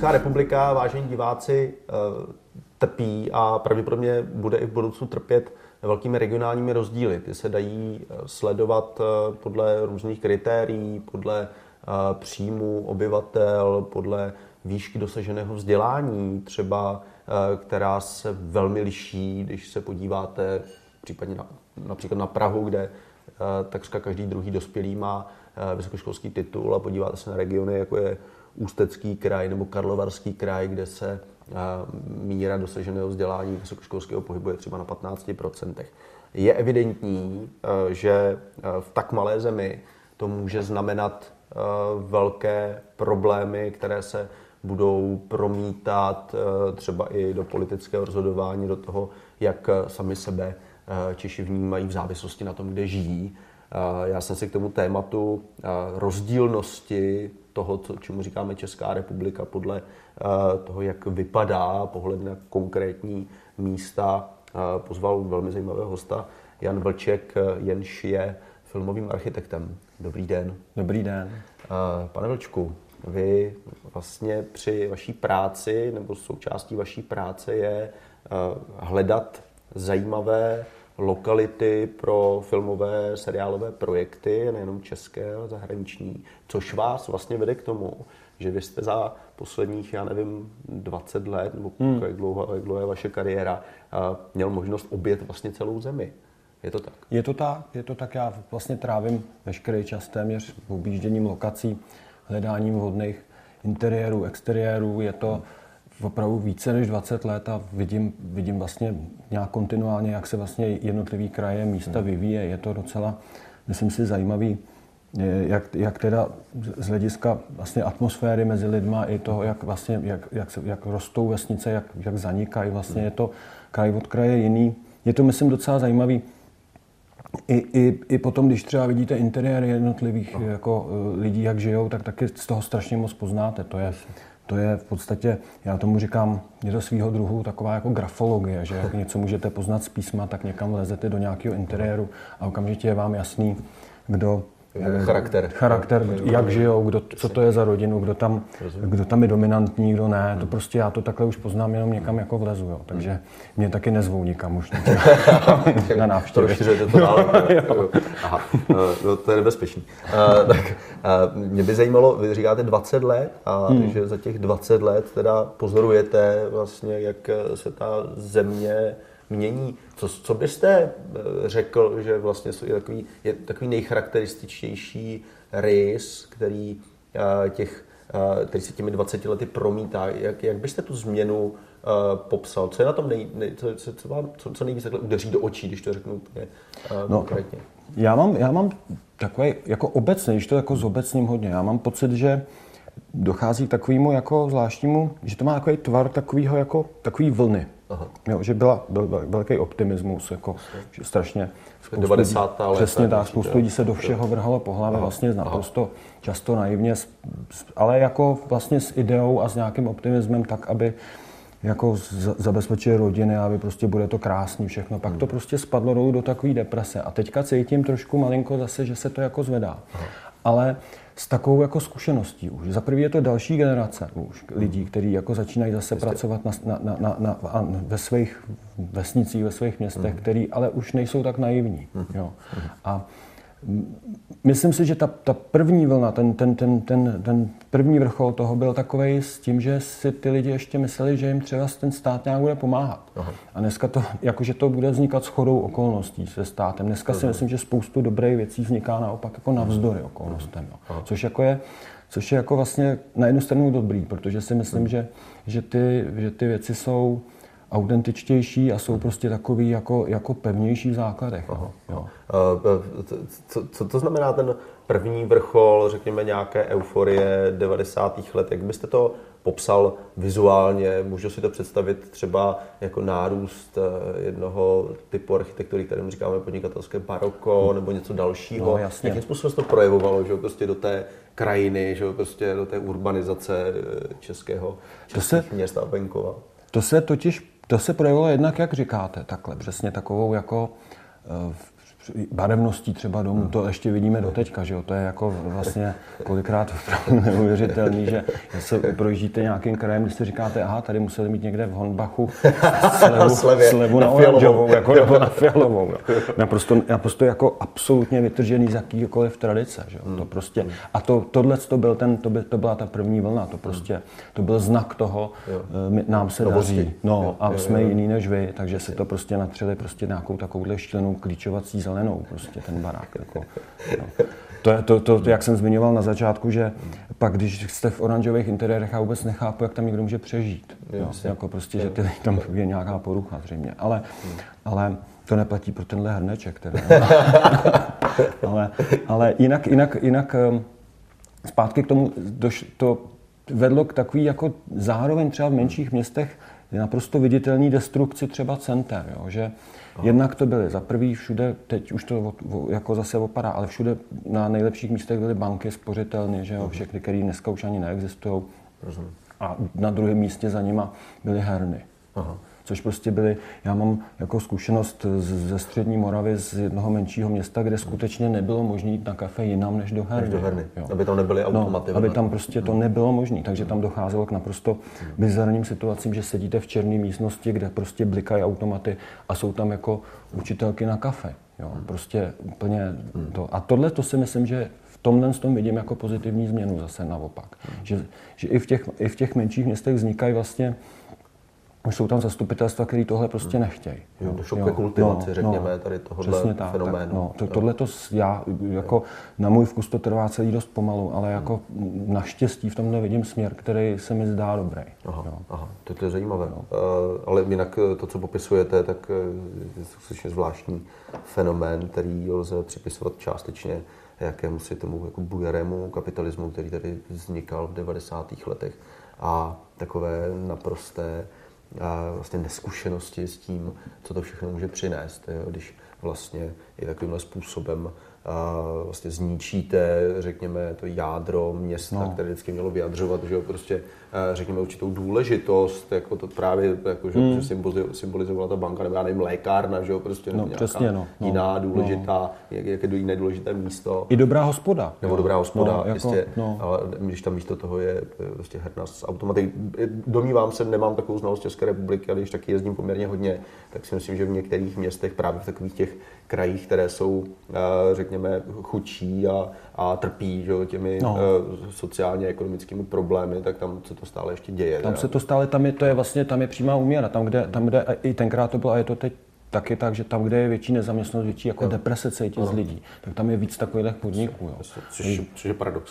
Česká republika, vážení diváci, trpí a pravděpodobně bude i v budoucnu trpět velkými regionálními rozdíly. Ty se dají sledovat podle různých kritérií, podle příjmu obyvatel, podle výšky dosaženého vzdělání, třeba, která se velmi liší, když se podíváte případně například na Prahu, kde takřka každý druhý dospělý má vysokoškolský titul, a podíváte se na regiony, jako je Ústecký kraj nebo Karlovarský kraj, kde se míra dosaženého vzdělání vysokoškolského pohybuje třeba na 15%. Je evidentní, že v tak malé zemi to může znamenat velké problémy, které se budou promítat třeba i do politického rozhodování, do toho, jak sami sebe Češi vnímají v závislosti na tom, kde žijí. Já jsem si k tomu tématu rozdílnosti toho, čemu říkáme Česká republika, podle toho, jak vypadá pohled na konkrétní místa, pozval velmi zajímavého hosta. Jan Vlček, jenž je filmovým architektem. Dobrý den. Dobrý den. Pane Vlčku, vy vlastně při vaší práci, nebo součástí vaší práce je hledat zajímavé lokality pro filmové, seriálové projekty, nejenom české, ale zahraniční, což vás vlastně vede k tomu, že vy jste za posledních, 20 let, nebo jak dlouho je vaše kariéra, měl možnost objet vlastně celou zemi. Je to tak? Je to tak. Já vlastně trávím veškerý čas téměř objížděním lokací, hledáním vhodných interiérů, exteriérů. Je to opravdu více než 20 let a vidím vlastně nějak kontinuálně, jak se vlastně jednotlivý kraje, místa vyvíje. Je to docela, myslím si, zajímavý, jak teda z hlediska vlastně atmosféry mezi lidma i toho, jak vlastně, jak rostou vesnice, jak zanikají. Vlastně je to kraj od kraje jiný. Je to, myslím, docela zajímavý. I potom, když třeba vidíte interiéry jednotlivých jako lidí, jak žijou, tak taky z toho strašně moc poznáte. To je v podstatě, já tomu říkám, je to svýho druhu taková jako grafologie, že jak něco můžete poznat z písma, tak někam lezete do nějakého interiéru a okamžitě je vám jasný, kdo charakter, jak žijou, co to je za rodinu, kdo tam je dominantní, kdo ne. To prostě já to takhle už poznám, jenom někam jako vlezu. Jo. Takže mě taky nezvou nikam už na návštěvy. To dále. Aha, to je nebezpečný. Mě by zajímalo, vy říkáte 20 let a že za těch 20 let teda pozorujete vlastně, jak se ta země mění. Co byste řekl, že vlastně je takový nejcharakterističtější rys, který se těmi 20 lety promítá? Jak byste tu změnu popsal? Co je na tom co nejvíc takhle udeří do očí, když to řeknu úplně konkrétně? Já mám takový, jako obecně, když to jako zobecním hodně, já mám pocit, že dochází k takovému jako zvláštnímu, že to má takový tvar takový vlny. Jo, že byl velký optimismus, jako že strašně 90. let. Přesně tak, spoustu lidí se do všeho vrhalo po hlavě, vlastně naprosto často naivně, ale jako vlastně s ideou a s nějakým optimismem tak, aby jako zabezpečili rodiny, aby prostě bude to krásný všechno. Pak to prostě spadlo dolů do takové deprese a teďka cítím trošku malinko zase, že se to jako zvedá. Ale s takovou jako zkušeností už. Za první je to další generace už lidí, kteří jako začínají zase pracovat ve svých vesnicích, ve svých městech, který ale už nejsou tak naivní. Jo. A myslím si, že ta první vlna, ten první vrchol toho byl takovej s tím, že si ty lidi ještě mysleli, že jim třeba ten stát nějak bude pomáhat. A dneska to, jakože to bude vznikat shodou okolností se státem. Dneska si myslím, že spoustu dobrých věcí vzniká naopak jako navzdory okolnostem. Což je jako vlastně na jednu stranu dobrý, protože si myslím, že ty věci jsou autentičtější a jsou prostě takový jako pevnější v základech. Co to znamená ten první vrchol, řekněme nějaké euforie 90. let? Jak byste to popsal vizuálně? Můžu si to představit třeba jako nárůst jednoho typu architektury, kterému říkáme podnikatelské baroko, nebo něco dalšího? No, jasně. Jakým způsobem se to projevovalo, že prostě do té krajiny, že prostě do té urbanizace českých měst a venkova? To se projevilo jednak, jak říkáte, takhle, přesně takovou jako barevností třeba domů, to ještě vidíme doteďka, že jo, to je jako vlastně kolikrát neuvěřitelný, že se projíždíte nějakým krajem, když si říkáte, aha, tady museli mít někde v Hornbachu slevu na oranžovou, jako nebo na fialovou. Naprosto jako absolutně vytržený z jakýkoliv tradice, že jo, to prostě, a tohle to byla ta první vlna, to prostě, to byl znak toho, nám se daří, a jsme jiný než vy, takže se to prostě natřeli prostě nějakou takovouhle štěnou klíčovací zelenou, prostě ten barák. Jako, To, jak jsem zmiňoval na začátku, že pak, když jste v oranžových interiérech, já vůbec nechápu, jak tam někdo může přežít. Jako prostě, že tam je nějaká porucha zřejmě. Ale to neplatí pro tenhle hrneček. Teda. ale jinak zpátky k tomu to vedlo k takový jako zároveň třeba v menších městech naprosto viditelný destrukci třeba center, jo, že jednak to byly za prvý všude, teď už to jako zase opadá, ale všude na nejlepších místech byly banky, spořitelny, že jo, všechny, které dneska už ani neexistují. A na druhém místě za nima byly herny. Což prostě byly, já mám jako zkušenost ze střední Moravy z jednoho menšího města, kde skutečně nebylo možné jít na kafe jinam než do herny. Aby tam nebyly automaty. Aby tam prostě to nebylo možné, takže tam docházelo k naprosto bizarním situacím, že sedíte v černé místnosti, kde prostě blikají automaty a jsou tam jako učitelky na kafe. Jo, prostě úplně to. A tohle to si myslím, že v tomhle tom vidím jako pozitivní změnu zase naopak. Že i v těch menších městech vznikají vlastně, už jsou tam zastupitelstva, který tohle prostě nechtějí. Došlo ke kultivaci, řekněme, tady tohohle fenoménu. Tohle já, jako na můj vkus to trvá celý dost pomalu, ale jako naštěstí v tomhle vidím směr, který se mi zdá dobrý. Aha, to je zajímavé. Ale jinak to, co popisujete, tak je skutečně zvláštní fenomén, který lze připisovat částečně jakému si tomu jako bujarému kapitalismu, který tady vznikal v 90. letech a takové naprosté a vlastně neskušenosti s tím, co to všechno může přinést, jo? Když vlastně i takovýmhle způsobem vlastně zničíte, řekněme, to jádro města, které vždycky mělo vyjadřovat, že jo, prostě, řekněme, určitou důležitost, jako to právě, jako, že symbolizovala ta banka, nebo já nevím, lékárna, že jo, prostě jiná důležitá, jak je jiné důležité místo. I dobrá hospoda. Nebo dobrá hospoda, jistě, ale když tam místo toho je prostě herna s automaty. Domnívám se, nemám takovou znalost České republiky, ale když taky jezdím poměrně hodně, tak si myslím, že v některých městech, právě v takových těch krajích, které jsou, řekněme, chudší a trpí, že, těmi sociálně ekonomickými problémy, tak tam se to stále ještě děje. Tam se to stále, tam je přímá úměra, tam, kde i tenkrát to bylo, a je to teď taky tak, že tam, kde je větší nezaměstnanost, větší jako deprese cítí z lidí, tak tam je víc takových podniků. Což je paradox.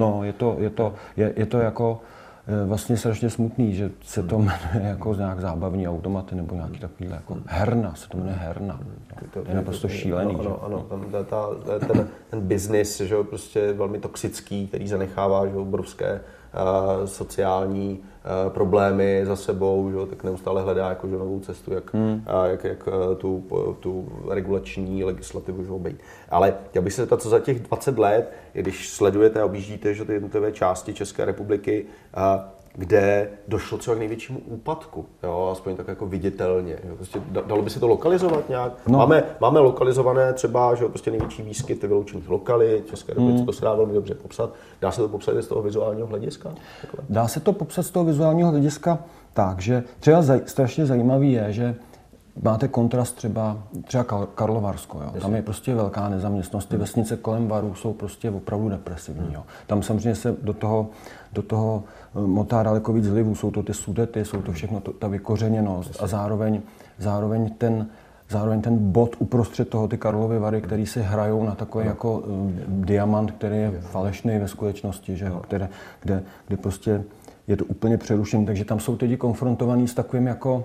Je to jako vlastně strašně smutný, že se to jmenuje jako nějak zábavní automaty nebo nějaký takový jako herna, se to jmenuje herna. To je naprosto šílený. Ano, ten biznis, že prostě je velmi toxický, který zanechává, že obrovské sociální problémy za sebou, že, tak neustále hledá jako, že, novou cestu, jak tu regulační legislativu, že, obejít. Ale já bych se zeptal, co za těch 20 let, když sledujete a objíždíte, že, ty jednotlivé části České republiky, kde došlo třeba k největšímu úpadku, jo, aspoň tak jako viditelně. Jo. Prostě dalo by se to lokalizovat nějak? Máme lokalizované třeba, že prostě největší výskyt vyloučených lokalit, České republice, to se dá velmi dobře popsat. Dá se to popsat z toho vizuálního hlediska? Takhle? Dá se to popsat z toho vizuálního hlediska tak, že třeba strašně zajímavý je, že máte kontrast třeba Karlovarsko, jo. Tam je prostě velká nezaměstnanost, ty vesnice kolem Varů jsou prostě opravdu depresivní. Jo. Tam samozřejmě se do toho motá daleko víc zlivů, jsou to ty Sudety, jsou to všechno ta vykořeněnost a zároveň ten bod uprostřed toho, ty Karlovy Vary, který si hrajou na takový jako diamant, který je falešný ve skutečnosti, že jo, kde prostě je to úplně přerušený, takže tam jsou lidi konfrontovaní s takovým jako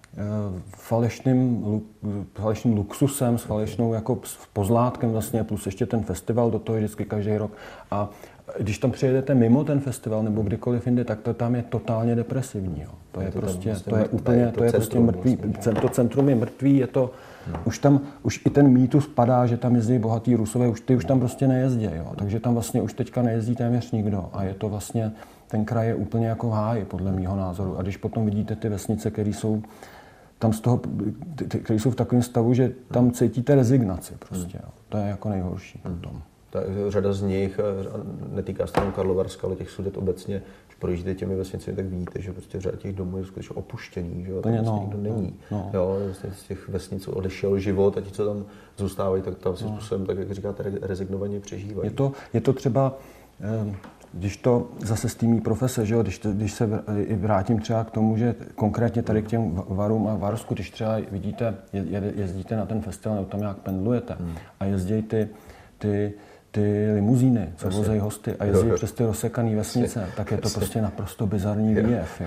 falešným luxusem, s falešnou jako pozlátkem vlastně, plus ještě ten festival do toho vždycky každý rok. A když tam přijedete mimo ten festival nebo kdykoliv jinde, tak to tam je totálně depresivní. Jo. To je prostě, to je úplně, to je prostě mrtvý. To centrum je mrtvý, je to, už i ten mýtus padá, že tam jezdí bohatý Rusové, ty už tam prostě nejezdí, jo. Takže tam vlastně už teďka nejezdí téměř nikdo a je to vlastně, ten kraj je úplně jako v háji, podle mýho názoru. A když potom vidíte ty vesnice, které jsou tam z toho, kteří jsou v takovém stavu, že tam cítíte rezignaci prostě. Jo. To je jako nejhorší potom. Řada z nich, netýká se jenom Karlovarska, ale těch Sudet obecně, když projíždíte těmi vesnicemi, tak vidíte, že prostě řada těch domů je skutečně opuštěný, že jo, tam prostě nikdo není. Jo, z těch vesnic odešel život a ti, co tam zůstávají, tak tam si způsobem, tak jak říkáte, rezignovaně přežívají. Je to třeba, když to zase z té mý profese, že jo, když se vrátím třeba k tomu, že konkrétně tady k těm Varům a Varsku, když třeba vidíte, jezdíte na ten festival, nebo tam nějak pendlujete a jezdí ty limuzíny, co vozejí hosty a jezdí přes ty rozsekaný vesnice, tak je to prostě naprosto bizarní výjev.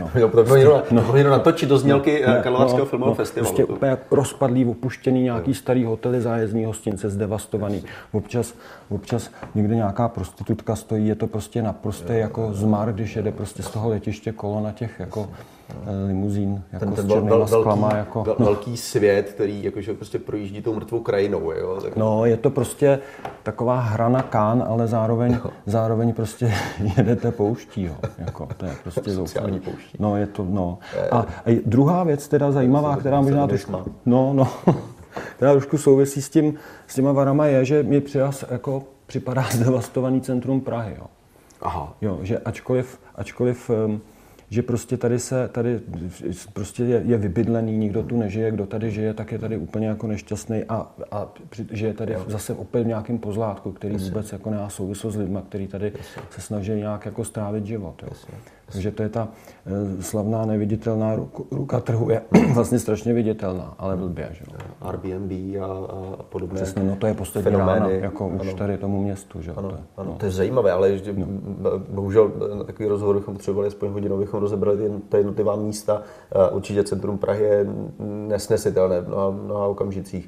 To mělo natočit do znělky Karlovarského filmového festivalu. Prostě úplně rozpadlý, opuštěný nějaký starý hotely, zájezdní hostince, zdevastovaný. Občas někde nějaká prostitutka stojí, je to prostě naprosto jako zmar, když jede prostě z toho letiště kolona těch jako limuzín, jako ten s černýma sklama. Jako, velký svět, který jakože prostě projíždí tou mrtvou krajinou. Jo? Tak... No, je to prostě taková hra na Cannes, ale zároveň prostě jedete pouští. Jo? Jako, to je prostě sociální pouští. No, je to, no. A druhá věc teda zajímavá, která možná trošku... která trošku souvisí s těma Varama je, že mi jako připadá zdevastovaný centrum Prahy. Jo? Aha. Jo, že ačkoliv že prostě tady prostě je vybydlený, nikdo tu nežije, kdo tady žije, tak je tady úplně jako nešťastný a žije tady zase opět v nějakém pozlátku, který vůbec jako nemá souvislost s lidma, který tady se snaží nějak jako strávit život. Jo. Takže to je ta slavná neviditelná ruka trhu, je vlastně strašně viditelná, ale blbě. Že? Airbnb a podobné. Přesně, no to je poslední rána, jako už tady tomu městu. Že? To je zajímavé, ale bohužel na takový rozhovor bychom potřebovali aspoň hodinu, bychom rozebrali ty jednotlivá místa. Určitě centrum Prahy je nesnesitelné v mnoha okamžicích.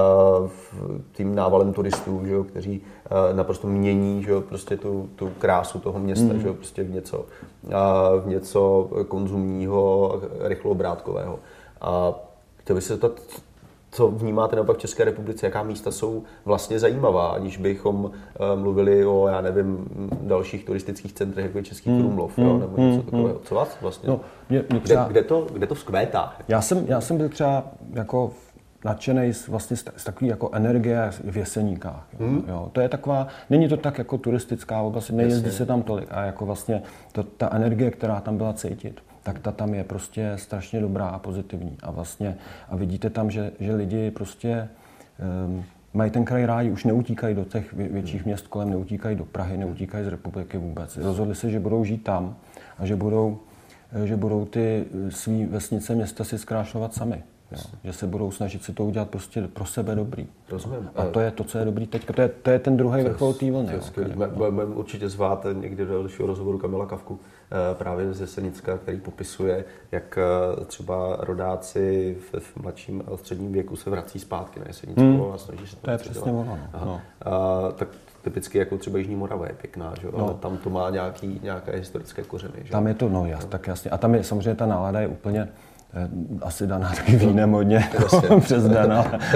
Tím návalem turistů, že jo, kteří naprosto mění, že jo, prostě tu krásu toho města, že jo, prostě v něco konzumního, rychlobrátkového. A chtěl bych se zeptat, co vnímáte naopak v České republice, jaká místa jsou vlastně zajímavá, aniž bychom mluvili o, já nevím, dalších turistických centrech, jako je Český Krumlov, jo, nebo něco takového. Co vás vlastně? No, kde to vzkvétá? Já jsem byl třeba jako nadšenej vlastně z takový jako energie v Jeseníkách. Jo. To je taková, není to tak jako turistická oblast, nejezdí se tam tolik a jako vlastně ta energie, která tam byla cítit, tak ta tam je prostě strašně dobrá a pozitivní. A vlastně a vidíte tam, že lidi prostě mají ten kraj rádi, už neutíkají do těch větších měst kolem, neutíkají do Prahy, neutíkají z republiky vůbec. Rozhodli se, že budou žít tam a že budou ty svý vesnice, města si zkrášlovat sami. Jo, že se budou snažit si to udělat prostě pro sebe dobrý. Rozumím. A to je to, co je dobrý teďka. To je ten druhý vrchol té vlny. Budeme určitě zvát někdy do dalšího rozhovoru Kamila Kafku právě z Jesenicka, který popisuje, jak třeba rodáci v mladším a středním věku se vrací zpátky na Jesenicko a snaží se to je přesně ono. No. Tak typicky jako třeba Jižní Morava je pěkná, že? Ale tam to má nějaké historické kořeny. Že? Tam je to, tak jasně. A tam je samozřejmě ta nálada je úplně asi daná taky vínem hodně přes den,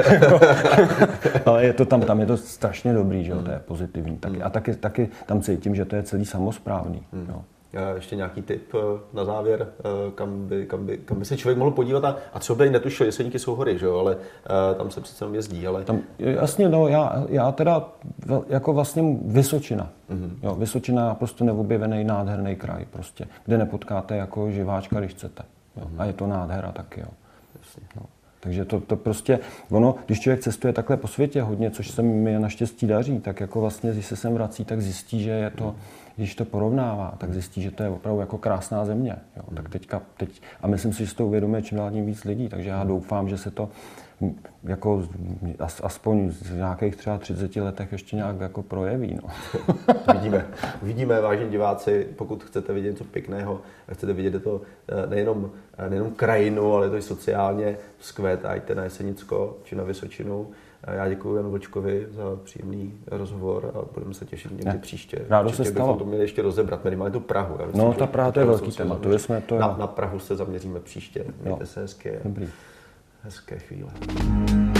ale je to tam je to strašně dobrý, že jo, to je pozitivní. A taky tam cítím, že to je celý samosprávný. Jo. Ještě nějaký tip na závěr, kam by se člověk mohl podívat a třeba by netušil, Jeseníky jsou hory, že jo, ale tam se přece jenom jezdí, ale... Tam, jasně, no, já teda jako vlastně Vysočina. Jo, Vysočina je prostě neobjevený nádherný kraj prostě, kde nepotkáte jako živáčka, když chcete. Jo. A je to nádhera taky, jo. No. Takže to prostě, ono, když člověk cestuje takhle po světě hodně, což se mi naštěstí daří, tak jako vlastně, když se sem vrací, tak zjistí, že je to, když to porovnává, tak zjistí, že to je opravdu jako krásná země. Jo. Tak teď, a myslím si, že to uvědomuje čím dál tím víc lidí, takže já doufám, že se to jako aspoň v nějakých třeba 30 letech ještě nějak jako projeví. No. Uvidíme, vážení diváci, pokud chcete vidět něco pěkného, chcete vidět to nejenom krajinu, ale to i sociálně, vzkvétajte na Jesenicko či na Vysočinu. Já děkuji Janu Vlčkovi za příjemný rozhovor a budeme se těšit někdy příště. Rádo se stalo. Bychom to měli ještě rozebrat, minimálně tu Prahu. No, ta Praha to je velký téma. Na Prahu se zaměříme příště. Mějte se hezké chvíle.